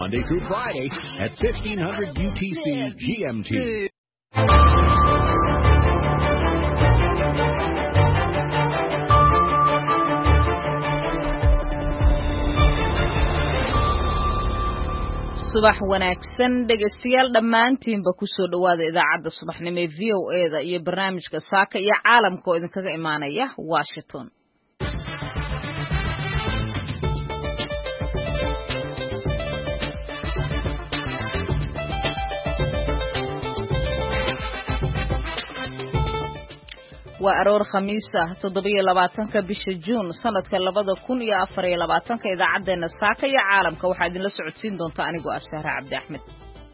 Monday through Friday at 1500 UTC GMT. subax wanaagsan dhegeystayaal dhammaantiinba ku soo dhawaada idaacadda subaxnimo ee VOA-da iyo barnaamijka saaka iyo caalamka oo idinkaga imaanaya Washington. waa aroor khamiis ah 27 bisha Juun sanadka 2024 idaacadeena saaka iyo caalamka waxa idin la socodsiin doonta anigoo Ashara Cabdi Axmed.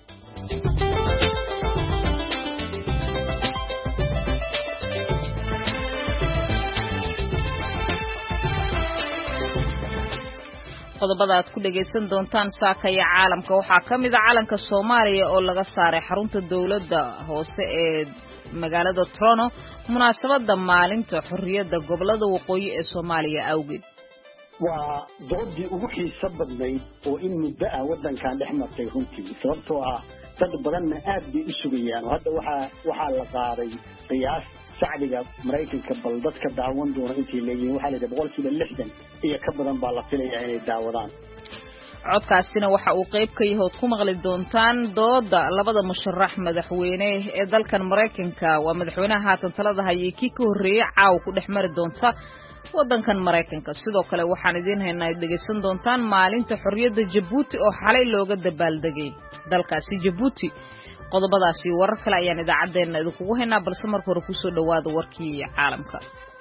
qodobada aad ku dhageysan doontaan saaka iyo caalamka waxaa kamid ah calanka Soomaaliya oo laga saaray xarunta dawladda hoose ee magaalada Toronto munaasabada maalinta xorriyadda gobolada waqooyi ee Soomaaliya awgeed. waa doodii ugu xiiso badnayd oo in muddo ah wadankan dhex martay runtii sababtoo ah dad badanna aad bay u sugayaan hadda waxaa la qaaday qiyaas shacbiga Mareykanka bal dadka daawan doona intii leeyihiin waxaa la yidhi 60% iyo ka badan baa la filayaa inay daawadaan. codkaasina waxa uu qayb ka yahay ku maqli doontaan dooda labada musharax madaxweyne ee dalkan Mareykanka waa madaxweynaha haatan talada hayay kii ka horeeyay caaw ku dhex mari doonta wadankan Mareykanka sidoo kale waxaan idin haynaa dhageysan doontaan maalinta xorriyadda Djibouti oo xalay looga dabaaldegay dalkaasi Djibouti qodobadaasi warar kale ayaan idaacadeena idinku haynaa balse marka hore ku soo dhawaada warkii caalamka.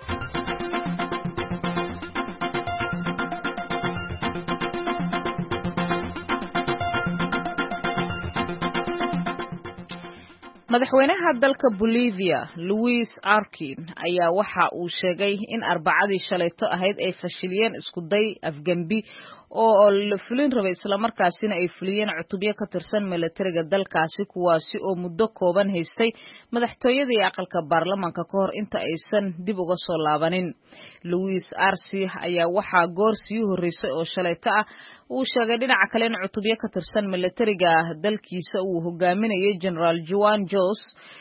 madaxweynaha dalka Bolivia Luis Arkin ayaa waxa uu sheegay in arbacadii shalayto ahayd ay fashiliyeen isku day afgambi oo la fulin rabay isla markaasina ay fuliyeen cutubyo ka tirsan militariga dalkaasi kuwaasi oo muddo kooban haystay madaxtooyada iyo aqalka baarlamaanka ka hor inta aysan dib uga soo laabanin. Luis Arce ayaa waxa goor sii horeysay oo shalayto ah uu sheegay dhinaca kale in cutubyo ka tirsan militariga dalkiisa uu hogaaminayay General Juan Jos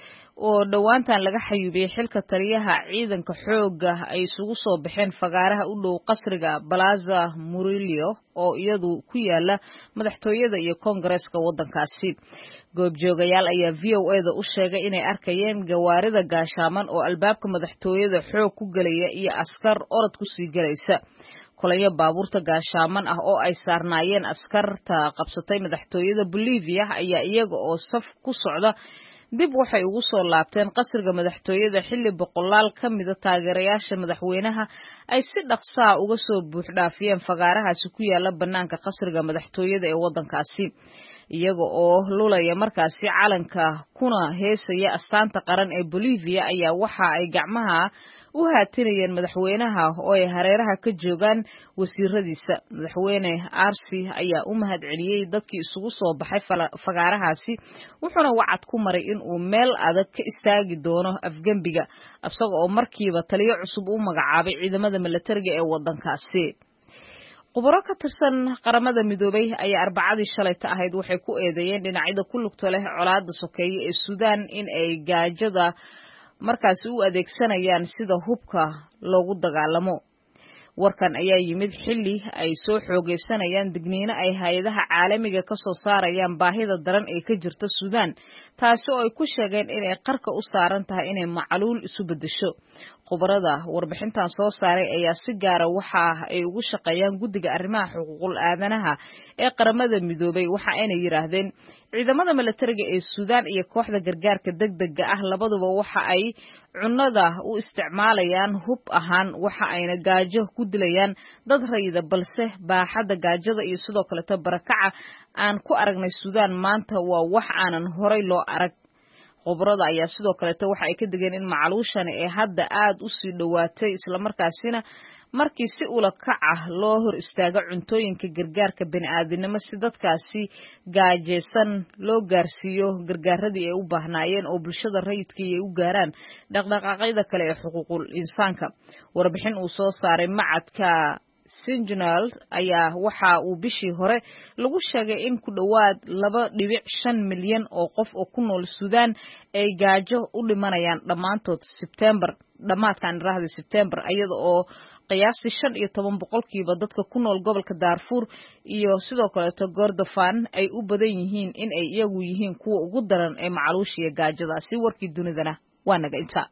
oo dhawaantan laga xayuubiyay xilka taliyaha ciidanka xoogga ay isugu soo baxeen fagaaraha u dhow qasriga Plaza Murillo oo iyadu ku yaala madaxtooyada iyo Koongareeska wadankaasi. goobjoogayaal ayaa VOA-da u sheegay inay arkayeen gawaarida gaashaaman oo albaabka madaxtooyada xoog ku galaya iyo askar orod ku sii galaysa. kolaya baabuurta gaashaaman ah oo ay saarnaayeen askarta qabsatay madaxtooyada Bolivia ayaa iyaga oo saf ku socda dib waxay ugu soo laabteen qasriga madaxtooyada xilli boqolaal ka mid ah taageerayaasha madaxweynaha ay si dhaqso ah uga soo buux dhaafiyeen fagaarahaasi ku yaala banaanka qasriga madaxtooyada ee wadankaasi iyaga oo lulaya markaasi calanka kuna heesaya astaanta qaran ee Bolivia ayaa waxa ay gacmaha u haatinayeen madaxweynaha oo ay hareeraha ka joogaan wasiiradiisa. madaxweyne Arce ayaa u mahad celiyay dadkii isugu soo baxay fagaarahaasi wuxuuna wacad ku maray in uu meel adag ka istaagi doono afgambiga isaga oo markiiba taliyo cusub u magacaabay ciidamada militariga ee wadankaasi. khubaro ka tirsan qaramada midoobay ayaa arbacadii shalayta ahayd waxay ku eedeeyeen dhinacyada ku lugta leh colaadda sokeeye ee Suudaan in ay gaajada markaasi u adeegsanayaan sida hubka loogu dagaalamo. warkan ayaa yimid xilli ay soo xoogeysanayaan digniino ay hay'adaha caalamiga ka soo saarayaan baahida daran ee ka jirta Suudaan taasi oo ay ku sheegeen inay qarka u saaran tahay inay macaluul isu bedesho. khubarada warbixintan soo saaray ayaa si gaar ah waxa ay ugu shaqeeyaan guddiga arrimaha xuquuqul aadanaha ee qaramada midoobay waxa ay yiraahdeen ciidamada militariga ee Suudaan iyo kooxda gargaarka degdega ah labaduba waxa ay cunada u isticmaalayaan hub ahaan waxa ayna gaajo ku dilayaan dad rayida balse baaxadda gaajada iyo sidoo kale barakaca aan ku aragnay Suudaan maanta waa wax aanan horay loo arag. khubarada ayaa sidoo kale waxa ay ka digeen in macaluushani ay hadda aad u sii dhawaatay isla markaasina markii si ula kac ah loo hor istaago cuntooyinka gargaarka bini'aadanimo si dadkaasi gaajeysan loo gaarsiiyo gargaaradii ay u baahnaayeen oo bulshada rayidkii ay u gaaraan dhaqdhaqaaqyada kale ee xuquuqul insaanka. warbixin uu soo saaray macadka Sentinel ayaa waxa uu bishii hore lagu sheegay in ku dhawaad 2.5 milyan oo qof oo ku nool Suudaan ay gaajo u dhimanayaan dhammaantood dhamaadkan September iyada oo qiyaastii 15% dadka ku nool gobolka Darfur iyo sidoo kale Kordofan ay u badan yihiin in ay iyagu yihiin kuwa ugu daran ee macaluushiya gaajadaasi. Warkii dunidana waa naga inta.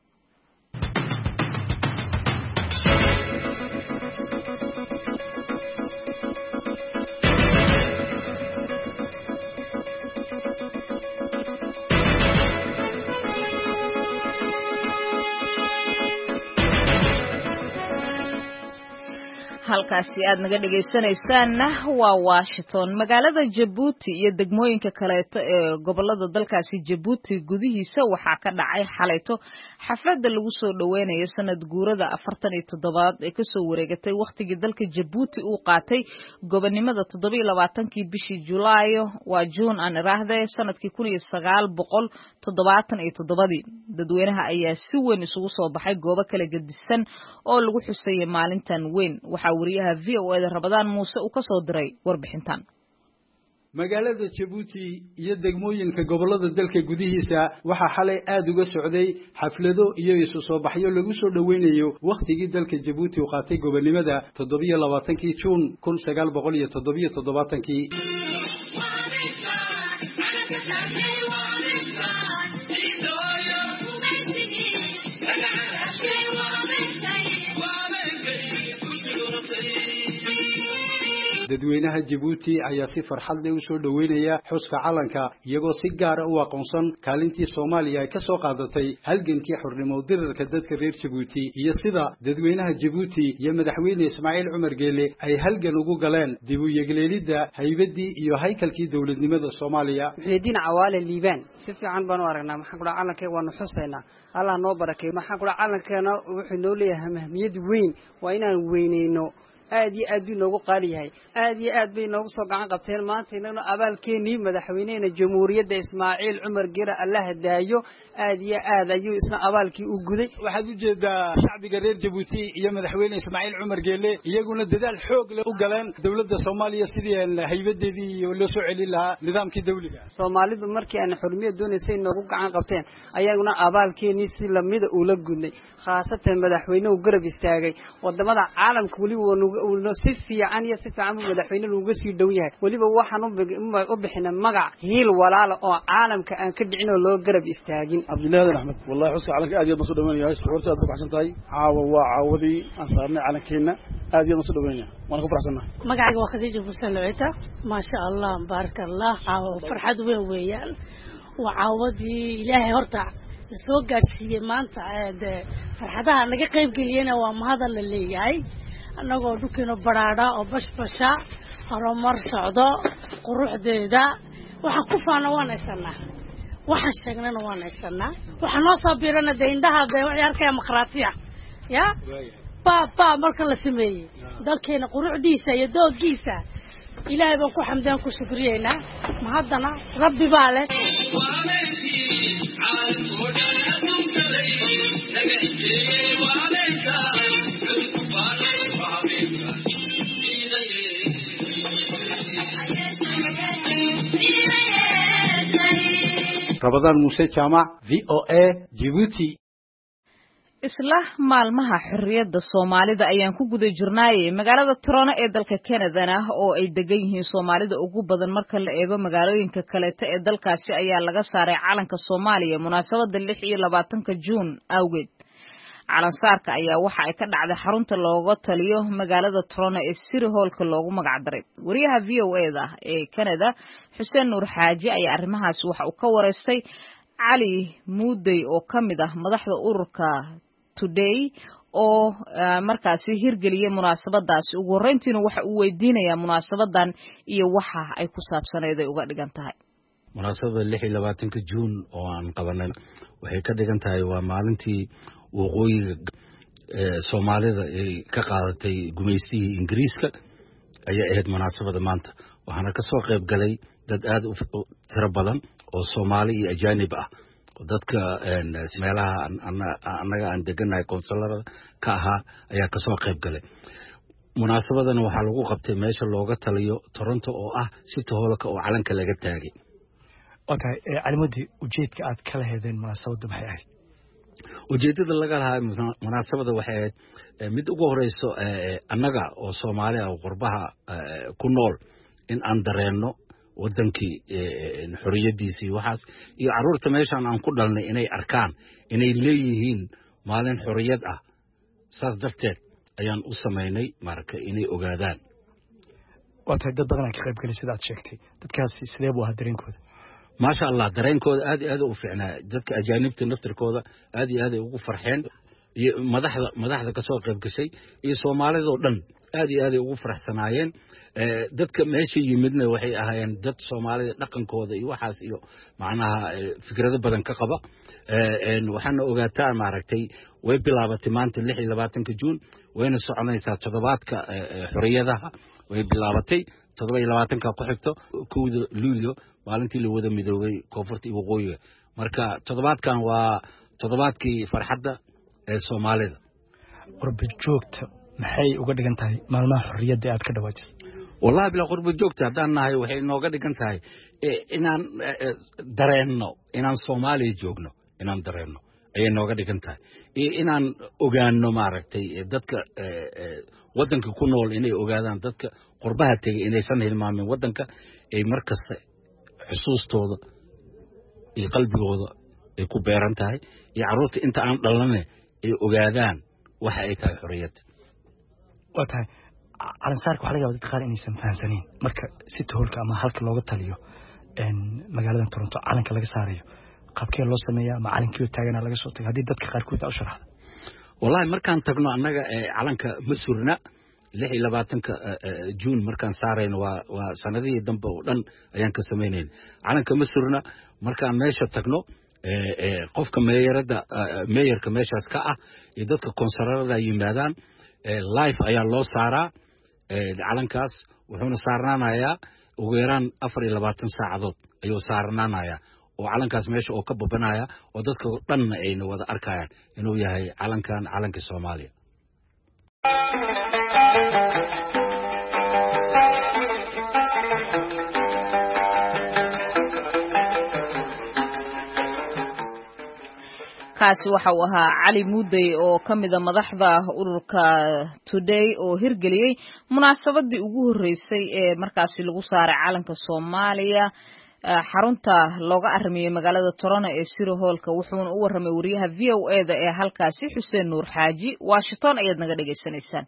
halkaasi aad naga dhageysanaysaanna waa Washington. Magaalada Djibouti iyo degmooyinka kaleeto ee gobolada dalkaasi Djibouti gudihiisa waxaa ka dhacay xalayto xafladda lagu soo dhaweynayo sanad guurada 47 ee ka soo wareegatay waqtigii dalka Djibouti uu qaatay gobonimada 27 bishii Julaayo waa June aan iraahday sanadkii 1977. dadweynaha ayaa si weyn isugu soo baxay goobo kala gedisan oo lagu xusay maalintan weyn. waxa wariyaha VOA Rabadaan Muuse uu ka soo diray warbixintan. magaalada Djibouti iyo degmooyinka gobolada dalka gudihiisa waxa xalay aad uga socday xaflado iyo isu soo baxyo lagu soo dhaweynayo waqtigii dalka Djibouti uu qaatay gobonimada 27 June 1977. dadweynaha Djibouti ayaa si farxad leh u soo dhaweynaya xuska calanka iyagoo si gaar ah u aqoonsan kaalintii Soomaaliya ay ka soo qaadatay halgankii xornimo dirarka dadka reer Djibouti iyo sida dadweynaha Djibouti iyo madaxweyne Ismaaciil Cumar Geele ay halgan ugu galeen dib u yeegleelidda haybadii iyo haykalkii dawladnimada Soomaaliya. Ciidina cawaale liibaan si fiican baan u aragnaa maxaa kula calankay waanu xusaynaa Allah noo barakeeyo maxaa kula calankeena wuxuu noo leeyahay mahmiyad weyn waa inaan weyneyno aad iyo aad noogu qaali yahay aad iyo aad bay noogu soo gacan qabteen maanta inaguna abaalkeenii madaxweynaha jamhuuriyadda Ismaaciil Cumar Geele Allah daayo aad iyo aad ayuu isna abaalkii u guday. waxaad u jeedaa shacbiga reer Djibouti iyo madaxweyne Ismaaciil Cumar Geele iyaguna dadaal xoog leh u galeen dawladda Soomaaliya sidii haybadeedii loo soo celin lahaa nidaamkii dawliga. Soomaalidu markii aan xurmiyad doonaysay noogu gacan qabteen ayaguna abaalkeenii si lamida u la gudnay khaasatan madaxweynuhu garab istaagay wadamada caalamka wali uu si fiican iyo si fiican madaxweynuhu uga sii dhow yahay waliba waxaan u bixinay magac hiil walaal oo caalamka aan ka dhicin oo loo garab istaagin. Abdullaahi Ahmed wallahi xuska calanka aad iyo aad soo dhaweynaya shucuurta aad ku xasantahay caawa waa caawadii aan saarnay calankeena aad iyo aad soo dhaweynaya waan ku faraxsanahay. magacayga waa Khadiija Xuseen Lawita ma sha Allah barakallah caawa farxad weyn weeyaan waa caawadii Ilaahay horta soo gaarsiiyay maanta farxadaha laga qayb galiyana waa mahadal la leeyahay anagoo dhulkeena baraada oo bashbasha horumar socdo quruxdeeda waxa ku faana waanaysanaa waxa sheegnana waanaysanaa waxa noo soo biirana deyndaha ciyaarka maqraatiya ya baba marka la sameeyay dalkeena quruxdiisa iyo dooggiisa Ilaahay baan ku xamdaan ku shukriyeena ma haddana rabbi baa leh. Rabadaan Muuse Jaamac VOA Djibouti. isla maalmaha xorriyadda Soomaalida ayaan ku guda jirnay magaalada Toronto ee dalka Canada oo ay degan yihiin Soomaalida ugu badan marka la eego magaalooyinka kale ee dalkaasi ayaa laga saaray calanka Soomaaliya munaasabadda 26 June awgeed. calansaarka ayaa waxa ay ka dhacday xarunta looga taliyo magaalada Toronto ee City Hall-ka loogu magac daray. wariyaha VOA-da ee Canada Xuseen Nuur Xaaji ayaa arrimahaas waxa uu ka wareystay Cali Muudey oo kamid ah madaxda ururka Today oo markaasi hirgeliyay munaasabadaas. ugu horeyntiina waxa uu weydiinayaa munaasabadan iyo waxa ay ku saabsaneed ay uga dhigan tahay. munaasabada 26 June oo aan qabanay waxay ka dhigan tahay waa maalintii waqooyiga Soomaalida ay ka qaadatay gumeystigii Ingiriiska ayaa ahayd munaasabada maanta waxaana ka soo qayb galay dad aad u tiro badan oo Soomaali iyo ajaanib ah dadka meelaha annaga aan deganahay konsularada ka ahaa ayaa ka soo qayb galay munaasabadan waxaa lagu qabtay meesha looga taliyo Toronto oo ah City Hall-ka oo calanka laga taagay. Okay, calamadii ujeedka aad kala heedeen munaasabada maxay ahayd? ujeedada laga lahaa munaasabada waxay ahayd mid ugu horeyso annaga oo Soomaali ah oo qurbaha ku nool in aan dareeno wadankii xorriyadiisii waxaas iyo caruurta meeshan aan ku dhalnay inay arkaan inay leeyihiin maalin xorriyad ah saas darteed ayaan u sameynay marka inay ogaadaan. Waxa dad badan ka qayb galay sida aad sheegtay dadkaas sidee buu ahaa dareenkooda? ما شاء الله dareenkooda aad iyo aad u fiicnaa dadka ajaanibta naftirkooda aad iyo aad ay ugu farxeen madaxda ka soo qayb gashay iyo Soomaalida oo dhan aad iyo aad ay ugu faraxsanaayeen dadka meesha yimidna waxay ahaayeen dad Soomaalida dhaqankooda iyo waxaas iyo macnaha fikrado badan ka qaba waxaana ogaataa maaragtay way bilaabatay maanta 26 Juun wayna soconaysaa toddobaadka xorriyadaha way bilaabatay 27 ku xigto 1 Luulyo maalintii la wada midoobay koonfurta iyo waqooyiga marka toddobaadkan waa toddobaadkii farxadda ee Soomaalida. qurba joogta maxay uga dhigan tahay maalmaha xorriyadda aad ka dhawaajisay? wallahi bila qurba joogta hadaan nahay waxay nooga dhigan tahay inaan dareenno inaan Soomaaliya joogno inaan dareenno ayay nooga dhigan tahay inaan ogaano maaragtay dadka wadanka ku nool inay ogaadaan dadka qurbaha tagay inaysan hilmaamin wadanka ay markasta xusuustooda iyo qalbigooda ay ku beeran tahay iyo caruurta inta aan dhalanay ay ogaadaan waxa ay tahay xorriyad. Waxa calansaarka waxa laga yaabaa dadka qaar inaysan fahansanin marka City Hall-ka ama halka looga taliyo magaalada Toronto calanka laga saarayo qaabkee loo sameeyaa ma calankii taagana laga soo tagay hadii dadka qaar ku taa u sharaxda. wallahi markaan tagno annaga calanka Masurna 26 Juun markaan saarayno waa sanadii dambe oo dhan ayaan ka sameeyeen calanka Masurna markaan meesha tagno qofka meeyarka meeshaas ka ah iyo dadka konserarada yimaadaan live ayaa loo saaraa calankaas wuxuuna saarnaanayaa ugu yaraan 24 saacadood ayuu saarnaanayaa oo calankaas meesha oo ka babanaya oo dadka dhan ay wada arkayaan inuu yahay calanka Soomaaliya. kaasi waxa uu ahaa Cali Muudey oo kamida madaxda ururka Today oo hirgeliyay munaasabadii ugu horeysay ee markaasi lagu saaray calanka Soomaaliya xarunta looga arrimiyay magaalada Toronto ee City Hall-ka wuxuuna u warramay wariyaha VOA-da ee halkaasi Xuseen Nuur Xaaji Washington ayaad naga dhageysanaysaan.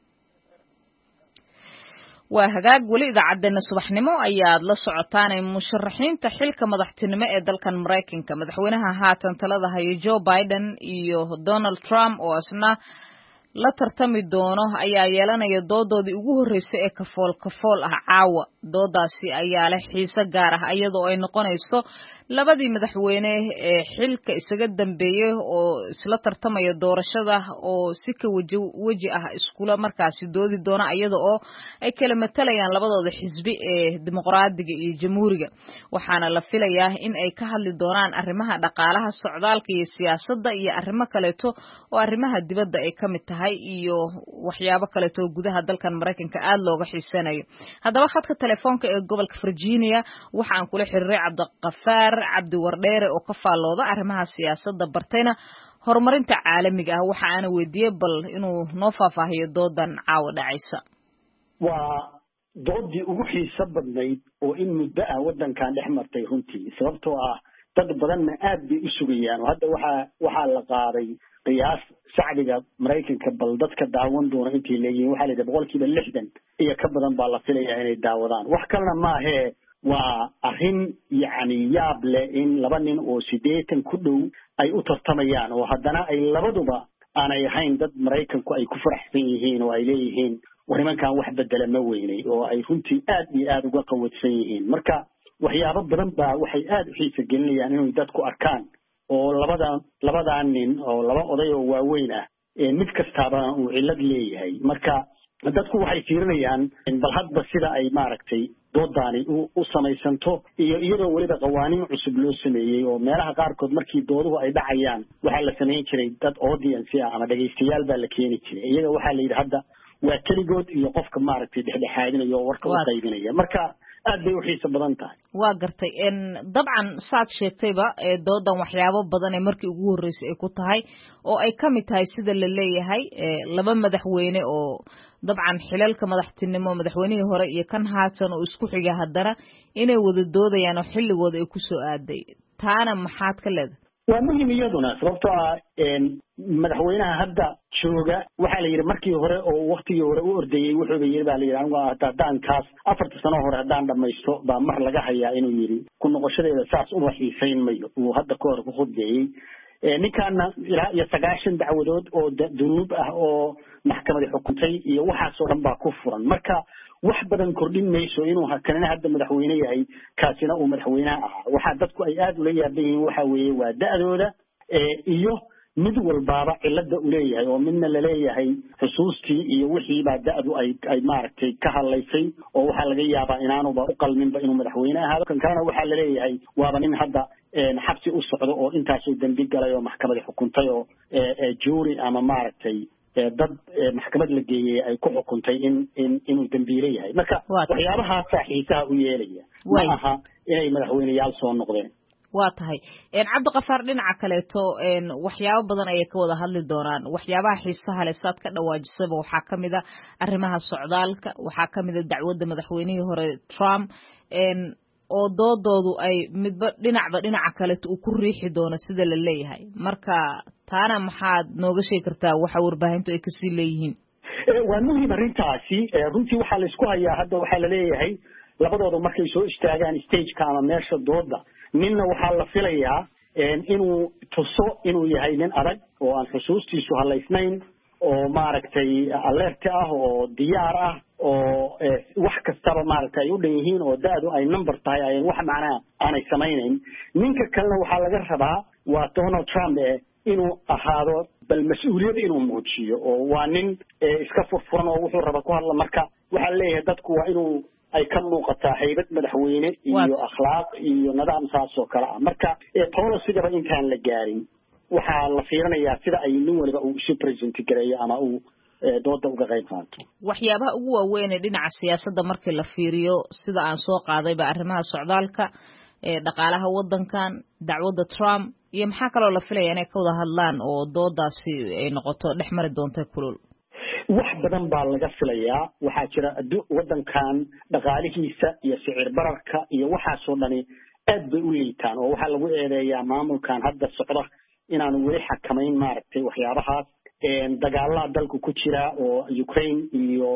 waa hagaag wali idaacaddeena subaxnimo ayaad la socotaan musharaxiinta xilka madaxtinimo ee dalkan Mareykanka madaxweynaha haatan talada haya Joe Biden iyo Donald Trump oo asna la tartami doono ayaa yeelanaya doodoodii ugu horeysay ee kafool ah caawa doodaasi ayaa leh xiise gaar ah iyadoo ay noqonayso labadii madaxweyne ee xilka isaga dambeeyay oo isla tartamaya doorashada oo si ka waji ah iskula markaasi doodi doona iyadoo ay kala matalayaan labadooda xisbi ee dimuqraadiga iyo jamhuuriga waxaana la filayaa in ay ka hadli doonaan arrimaha dhaqaalaha socdaalka iyo siyaasadda iyo arrimo kale oo arrimaha dibadda ay kamid tahay iyo waxyaabo kale oo gudaha dalkan Mareykanka aad looga xiisanayo haddaba khadka telefoonka ee gobolka Virginia waxaan kula xiriiray Cabdiqafaar Cabdi Wardheere oo ka faalooda arrimaha siyaasadda bartayna horumarinta caalamiga ah waxa aan weydiiyay bal inuu noo faahfaahiyo doodan caawa dhacaysa. waa doodii ugu xiiso badnayd oo in muddo ah wadankan dhex martay runtii sababtoo ah dad badanna aad bay u sugayaan hadda waxaa la qaaday qiyaas shacbiga Mareykanka bal dadka daawan doona intii leeyihiin waxaa la yidhi 60% iyo ka badan baa la filayaa inay daawadaan wax kalena maahe waa arrin yacni yaab leh in laba nin oo 80 ku dhow ay u tartamayaan oo haddana ay labaduba aanay ahayn dad Mareykanku ay ku faraxsan yihiin oo ay leeyihiin nimankan wax bedela ma weynay oo ay runtii aad iyo aad uga qawadsan yihiin marka waxyaabo badan baa waxay aad u xiiso gelinayaan inay dadku arkaan oo labadan nin oo laba oday oo waaweyn ah mid kastaaba uu cilad leeyahay marka dadku waxay fiirinayaan bal hadba sida ay maaragtay doodani u samaysanto iyo iyadoo waliba qawaaniin cusub loo sameeyay oo meelaha qaarkood markii dooduhu ay dhacayaan waxaa la sameyn jiray dad audience ah ama dhageystayaal baa la keeni jiray iyaga waxaa la yidhi hadda waa keligood iyo qofka maaragtay dhexdhexaadinaya oo warka u qaybinaya marka aad bay u xiiso badan tahay waa gartay dabcan saad sheegtayba doodan waxyaabo badan ee markii ugu horreysay ay ku tahay oo ay ka mid tahay sida la leeyahay laba madaxweyne oo dabcan xilalka madaxtinimo madaxweynihii hore iyo kan haatan oo isku xiga haddana inay wada doodayaan oo xilligooda ay ku soo aaday taana maxaad ka leedahay waa muhiim iyaduna sababtoo ah madaxweynaha hadda jooga waxaa la yidhi markii hore oo waktigii hore u ordayey wuxuuba yidhi baa la yidhi anigu haddaan kaas 4 sano hore haddaan dhamaysto baa mar laga hayaa inuu yidhi ku noqoshadeeda saas uma xiisayn mayo uu hadda ka hor ku khudbeeyey ninkaana ilaa iyo 90 dacwadood oo dunuub ah oo maxkamadii xukuntay iyo waxaasoo dhan baa ku furan marka wax badan kordhin mayso inuu kanina hadda madaxweyne yahay kaasina uu madaxweynaha ahaa waxaa dadku ay aad ula yaaban yihiin waxa weeye waa da'dooda iyo mid walbaaba cilada u leeyahay oo midna la leeyahay xusuustii iyo wixii baa da'du ay maaragtay ka hadlaysay oo waxaa laga yaabaa inaanuba u qalminba inuu madaxweyne ahaado kan kalena waxaa la leeyahay waaba nin hadda xabsi u socdo oo intaasuu dambi galay oo maxkamadii xukuntay oo jury ama maaragtay dad maxkamad la geeyey ay ku xukuntay inuu dambiile yahay marka waxyaabahaasa xiisaha u yeelaya ma aha inay madaxweyneyaal soo noqdeen waa tahay cabdiqafaar dhinaca kaleeto waxyaabo badan ayay ka wada hadli doonaan waxyaabaha xiisaha leh saad ka dhawaajisaba waxaa ka mid a arrimaha socdaalka waxaa ka mid a dacwadda madaxweynihii hore Trump oo doodoodu ay midba dhinaca kaleeto uu ku riixi doono sida la leeyahay marka taana maxaad nooga sheegi kartaa waxa warbaahintu ay kasii leeyihiin waa muhiim arrintaasi runtii waxaa la isku hayaa hadda waxaa la leeyahay labadooda markay soo istaagaan stageka ama meesha dooda ninna waxaa la filayaa inuu tuso inuu yahay nin adag oo aan xusuustiisu halaysnayn oo maaragtay alerta ah oo diyaar ah oo wax kastaba maaragtay ay u dhan yihiin oo da'du ay number tahay ay wax macnaa aanay samaynayn ninka kalena waxaa laga rabaa waa Donald Trump inuu ahaado bal mas'uuliyad inuu muujiyo oo waa nin iska furfuran oo wuxuu raba ku hadla marka waxaa leeyahay dadku waa inuu ay ka muuqataa haybad madaxweyne iyo akhlaaq iyo nidaam saas oo kale ah marka policy-gaba intaan la gaarin waxaa la fiirinayaa sida ay nin waliba uu isu present gareeyo ama uu dooda uga qayb qaato waxyaabaha ugu waaweyn ee dhinaca siyaasadda markii la fiiriyo sida aan soo qaadayba arrimaha socdaalka dhaqaalaha waddankan dacwadda Trump iyo maxaa kaloo la filaya inay ka wada hadlaan oo doodaasi ay noqoto dhex mari doonta kulul wax badan baa laga filayaa waxaa jira waddankan dhaqaalihiisa iyo sicir bararka iyo waxaasoo dhani aad bay u liitaan oo waxaa lagu eedeeyaa maamulkan hadda socda inaanu weli xakamayn maaragtay waxyaabahaas dagaalada dalku ku jira oo Ukraine iyo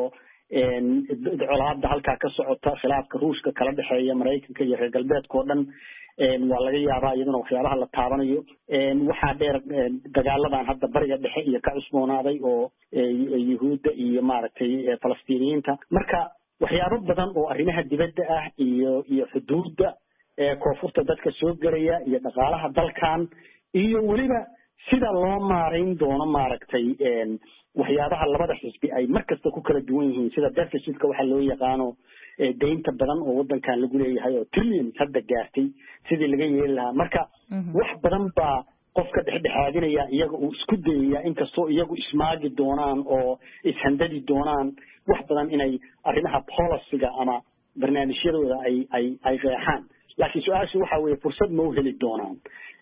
colaadda halkaa ka socota khilaafka ruushka kala dhexeeya Mareykanka iyo reer galbeedka oo dhan waa laga yaabaa iyaduna waxyaabaha la taabanayo waxaa dheer dagaaladan hadda bariga dhexe iyo ka cusboonaaday oo yuhuudda iyo maaragtay falastiiniyiinta marka waxyaabo badan oo arrimaha dibadda ah iyo xuduudda koonfurta dadka soo gelaya iyo dhaqaalaha dalkan iyo weliba sida loo maarayn doono maaragtay waxyaabaha labada xisbi ay markasta ku kala duwan yihiin sida deficitka waxaa loo yaqaano deynta badan oo waddankan lagu leeyahay oo trillions hadda gaartay sidii laga yeeli lahaa marka wax badan baa qofka dhexdhexaadinaya iyaga uu isku dayaya inkastoo iyagu ismaagi doonaan oo ishandadi doonaan wax badan inay arrimaha policy-ga ama barnaamijyadooda ay qeexaan laakiin su-aashu waxa weeye fursad ma u heli doonaan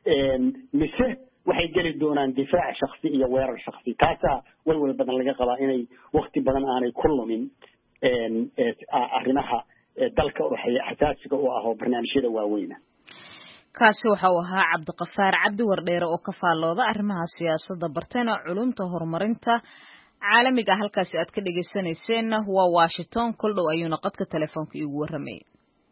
mise waxay geli doonaan difaac shakhsi iyo weerar shakhsi taasaa walwal badan laga qabaa inay wakti badan aanay ku lumin arrimaha dalka oo xasaasiga u ah oo barnaamijyada waaweyna kaasi waxa uu ahaa cabdiqafaar cabdi wardheere oo ka faallooda arrimaha siyaasadda bartayna culumta horumarinta caalamiga halkaasi aad ka dhegeysanayseena waa Washington kol dhow ayuuna qadka telefoonka iigu warramayay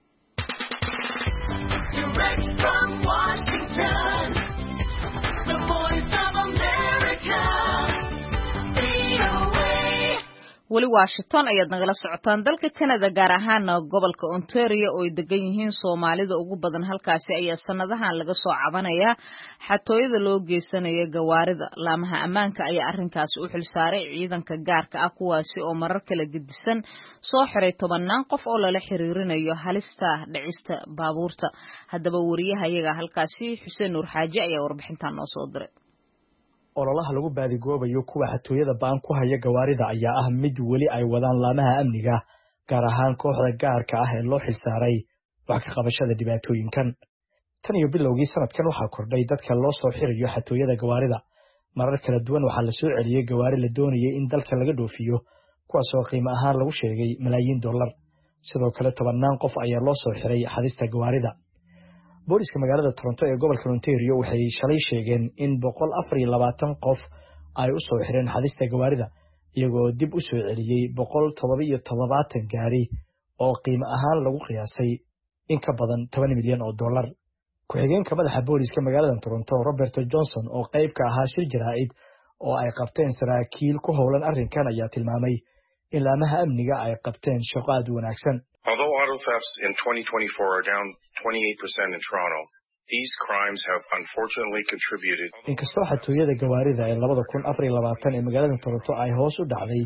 weli Washington ayaad nagala socotaan dalka Canada gaar ahaan gobolka Ontario oo ay degan yihiin Soomaalida ugu badan halkaasi ayaa sanadahan laga soo cabanaya xatooyada loo geysanayo gawaarida laamaha ammaanka ayaa arrinkaas u xil saaray ciidanka gaarka ah kuwaasi oo marar kala gedisan soo xiray 10 qof oo lala xiriirinayo halista dhicista baabuurta haddaba wariyaha iyaga halkaasi Xuseen Nuur Xaaji ayaa warbixintan noo soo diray ololaha lagu baadigoobayo kuwa xatooyada baan ku haya gawaarida ayaa ah mid weli ay wadaan laamaha amniga gaar ahaan kooxda gaarka ah ee loo xilsaaray wax ka qabashada dhibaatooyinkan tan iyo bilowgii sanadkan waxaa kordhay dadka loo soo xirayo xatooyada gawaarida marar kala duwan waxaa la soo celiyey gawaari la doonayay in dalka laga dhoofiyo kuwaas oo qiimo ahaan lagu sheegay malaayiin dollar sidoo kale 10 qof ayaa loo soo xiray xadista gawaarida booliska magaalada Toronto ee gobolka Ontario waxay shalay sheegeen in 124 qof ay u soo xireen xadista gawaarida iyagoo dib u soo celiyay 177 gaari oo qiimo ahaan lagu qiyaasay in ka badan 10 milyan oo dollar ku-xigeenka madaxa booliska magaalada Toronto Robert Johnson oo qayb ka ahaa shir jaraa'id oo ay qabteen saraakiil ku howlan arrinkan ayaa tilmaamay in laamaha amniga ay qabteen shaqo aad u wanaagsan. Although auto thefts in 2024 are down 28% in Toronto, these crimes have unfortunately contributed. Inkastoo xatooyada gawaarida ee 2024 ee magaalada Toronto ay hoos u dhacday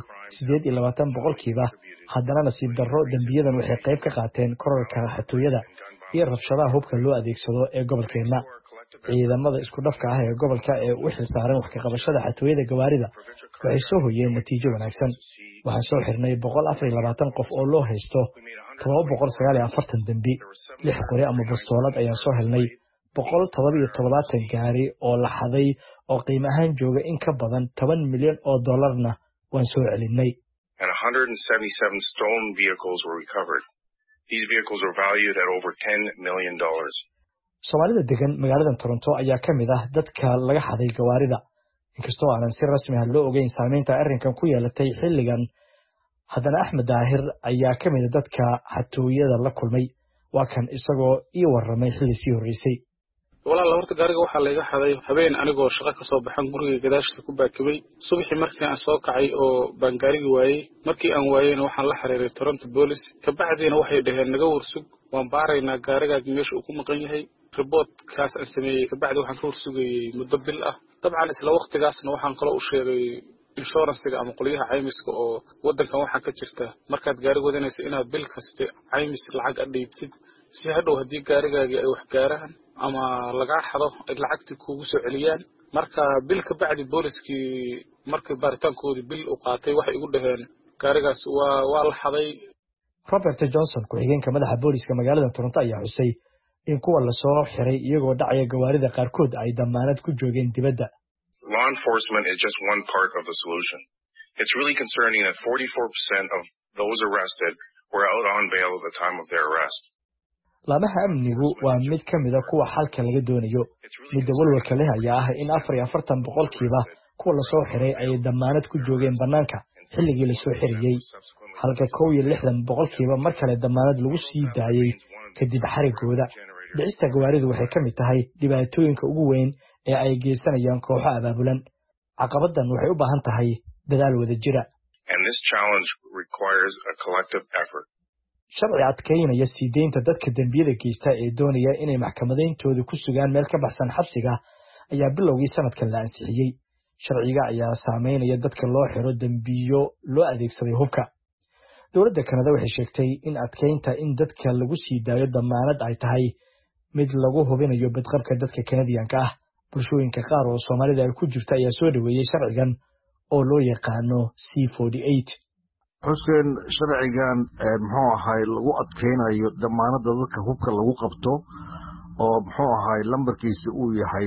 28%, haddana nasiib darro dambiyadan waxay qayb ka qaateen kororka xatooyada iyo rabshadaha hubka loo adeegsado ee gobolkeena. ciidamada isku dhafka ah ee gobolka ee u xilsaaran wax ka qabashada xatooyada gawaarida waxay soo hoyeen natiijo wanaagsan. waxaan soo xirnay 124 qof oo loo haysto 749 dambi 6 qori ama bastoolad ayaan soo helnay 177 gaari oo la xaday oo qiimo ahaan jooga in ka badan 10 milyan oo dollarna waan soo celinay. And 177 stolen vehicles were recovered. These vehicles were valued at over $10 million. Soomaalida degan magaalada Toronto ayaa ka mid ah dadka laga xaday gawaarida inkastoo aanan si rasmi ah loo ogeyn saameynta arrinkan ku yeelatay xilligan haddana Axmed Daahir ayaa ka mid ah dadka xatooyada la kulmay waa kan isagoo ii warramay xilli sii horeysay. walaal horta gaariga waxaa la iga xaday habeen anigoo shaqo ka soo baxan guriga gadaashisa ku baakibay subaxii markii aan soo kacay oo baan gaarigi waayey markii aan waayeyna waxaan la xiriiray Toronto Police ka bacdiina waxay dhaheen naga warsug waan baaraynaa gaarigaad meesha uu ku maqan yahay report kaas aan sameeyay ka bacdi waxaan ka warsugayay muddo bil ah dabcan isla waqtigaasna waxaan kala u sheegay insurance-ga ama qoliyaha caymiska oo wadankan waxa ka jirta markaad gaari wadanayso inaad bil kasta caymis lacag adhiibtid si hadhow hadii gaarigaaga ay wax gaaraan ama laga xado ay lacagtii kuugu soo celiyaan marka bil ka bacdi booliskii markii baaritaankoodii bil u qaatay waxay ugu dhaheen gaarigaas waa la xaday. Robert Johnson ku-xigeenka madaxa booliska magaalada Toronto ayaa xusay in kuwa la soo xiray iyagoo dhacaya gawaarida qaarkood ay damaanad ku joogeen dibadda. Law enforcement is just one part of the solution. It's really concerning that 44% of those arrested were out on bail at the time of their arrest. laamaha amnigu waa mid ka mid ah kuwa xalka laga doonayo midda walwalka leh ayaa ah in 44% kuwa la soo xiray ay damaanad ku joogeen banaanka xilligii la soo xiriyay halka 61% mar kale damaanad lagu sii daayay kadib xarigooda. dhicista gawaaridu waxay ka mid tahay dhibaatooyinka ugu weyn ee ay geysanayaan kooxo abaabulan. caqabadan waxay u baahan tahay dadaal wada jira. And this challenge requires a collective effort. sharci adkeynaya sii deynta dadka dambiyada geysta ee doonaya inay maxkamadeyntooda ku sugaan meel ka baxsan xabsiga ayaa bilowgii sanadkan la ansixiyay. sharciga ayaa saameynaya dadka loo xiro dambiyo loo adeegsaday hubka. dowladda Kanada waxay sheegtay in adkeynta in dadka lagu sii daayo damaanad ay tahay mid lagu hubinayo badqabka dadka Kanadiyaanka ah. bulshooyinka qaar oo Soomaalida ay ku jirta ayaa soo dhaweeyay sharcigan oo loo yaqaano C48. xuseen sharcigan muxuu ahay lagu adkeynayo damaanada dadka hubka lagu qabto oo muxuu ahay lambarkiisa uu yahay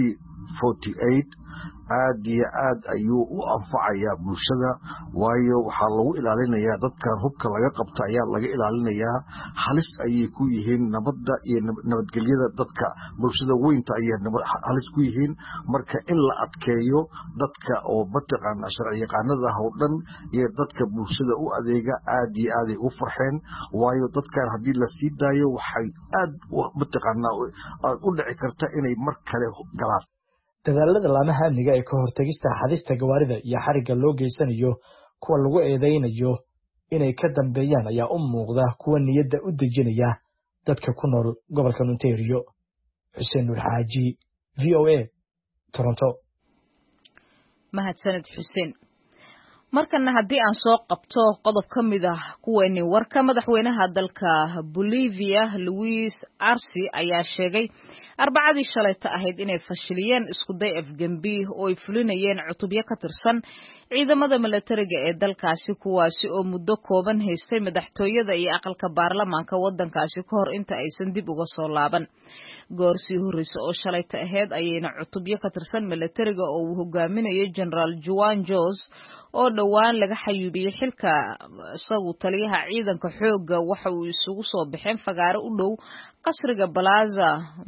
C48 aad iyo aad ayuu u anfacayaa bulshada waayo waxaa lagu ilaalinayaa dadkan hubka laga qabta ayaa laga ilaalinayaa halis ayay ku yihiin nabadda iyo nabadgelyada dadka bulshada weynta ayay halis ku yihiin marka in la adkeeyo dadka oo mataqaana sharci yaqaanada oo dhan iyo dadka bulshada u adeega aad iyo aad ay u farxeen waayo dadkan haddii la sii daayo waxay aad mataqaana u dhici karta inay mar kale galaan. dadaalada laamaha amniga ee ka hortagista xadista gawaarida iyo xariga loo geysanayo kuwa lagu eedeynayo inay ka dambeeyaan ayaa u muuqda kuwa niyadda u dejinaya dadka ku nool gobolka Ontario. Xuseen Nur Xaaji, VOA, Toronto. mahadsanid Xuseen. markana haddii aan soo qabto qodob ka mid ah kuweeni warka madaxweynaha dalka Bolivia Luis Arce ayaa sheegay arbacadii shalayta ahayd inay fashiliyeen isku day afgembi oo ay fulinayeen cutubyo ka tirsan ciidamada militariga ee dalkaasi kuwaasi oo muddo kooban haystay madaxtooyada iyo aqalka baarlamaanka wadankaasi ka hor inta aysan dib uga soo laaban goorsii horreysay oo shalayta ahayd ayayna cutubyo ka tirsan militariga oo uu hogaaminayo General Juan Jos oo dhawaan laga xayuubiyay xilka isagu taliyaha ciidanka xoogga waxa uu isugu soo baxeen fagaaro u dhow qasriga Plaza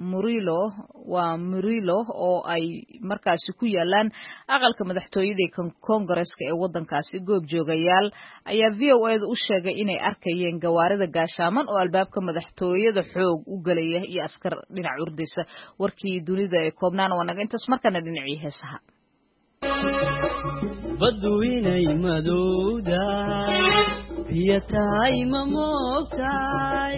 Murillo oo ay markaasi ku yaalaan aqalka madaxtooyada Koongareeska ee wadankaasi goobjoogayaal ayaa VOA u sheegay inay arkayeen gawaarida gaashaaman oo albaabka madaxtooyada xoog u galaya iyo askar dhinac urdaysa warkii dunida ee koobnaan wanaga intaas markana dhinacii heesaha badweynay madowdaay biyo tahay ma moogtahay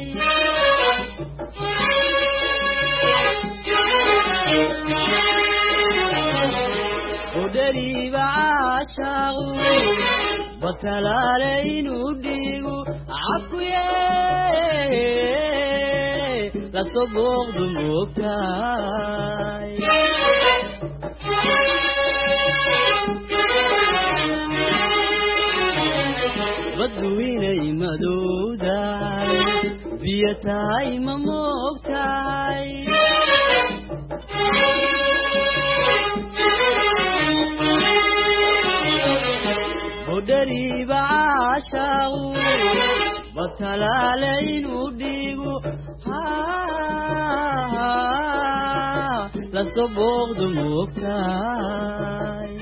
udhariiba caashaaqu batalaale inuu dhiigu cakuye lasoo booqdu moogtahay badweynay madowdaay biyo tahay ma moogtahay udhariiba caashaaqu batalaale inuu dhiigu lasoo booqdu moogtahay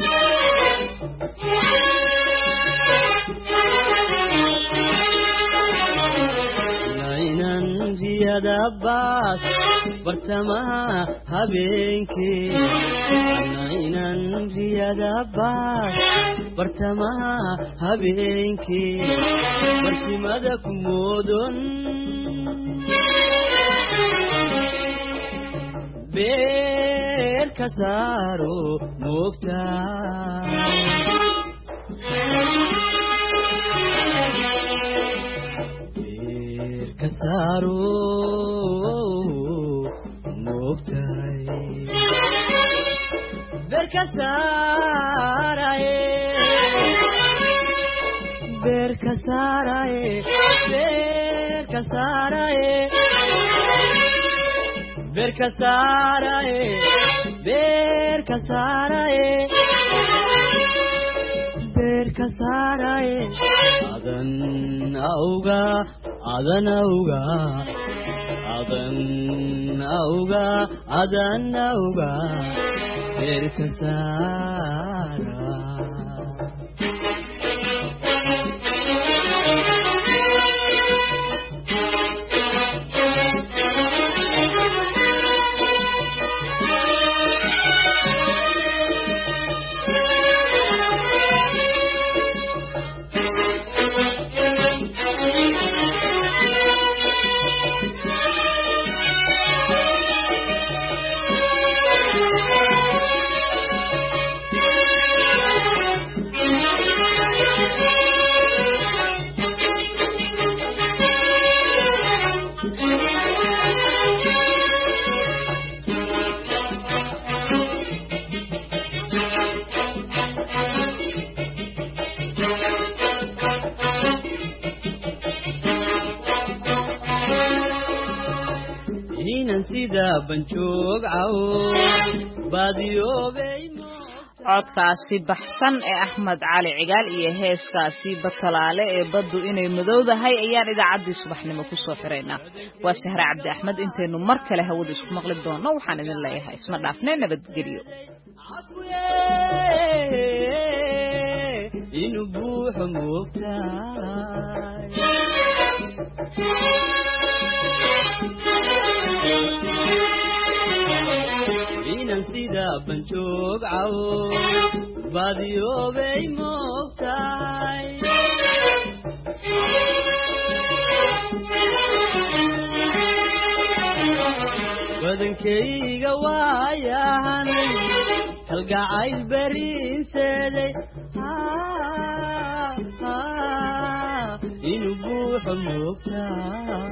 riyada baas bartamaha habeenkii inaan riyada baas bartamaha habeenkii bartimada ku moodon beer ka saaro moogtahay kasaro moogtahay adan auga beerka saara codkaasi baxsan ee Axmed Cali Cigaal iyo heeskaasi batalaale ee baddu inay madowdahay ayaan idaacaddii subaxnimo ku soo xireynaa waa Sahra Cabdi Axmed intaynu mar kale hawada isku maqli doono waxaan idin leeyahay isma dhaafnay nabadgelyo inuu buuxo moogtahay inan sida banjoog cawo baadiyoobay moogtahay badankayga waayahan kalgacayl bariinseeday buuxo moogtahay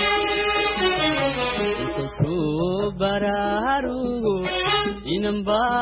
intasku baraarugo inan baa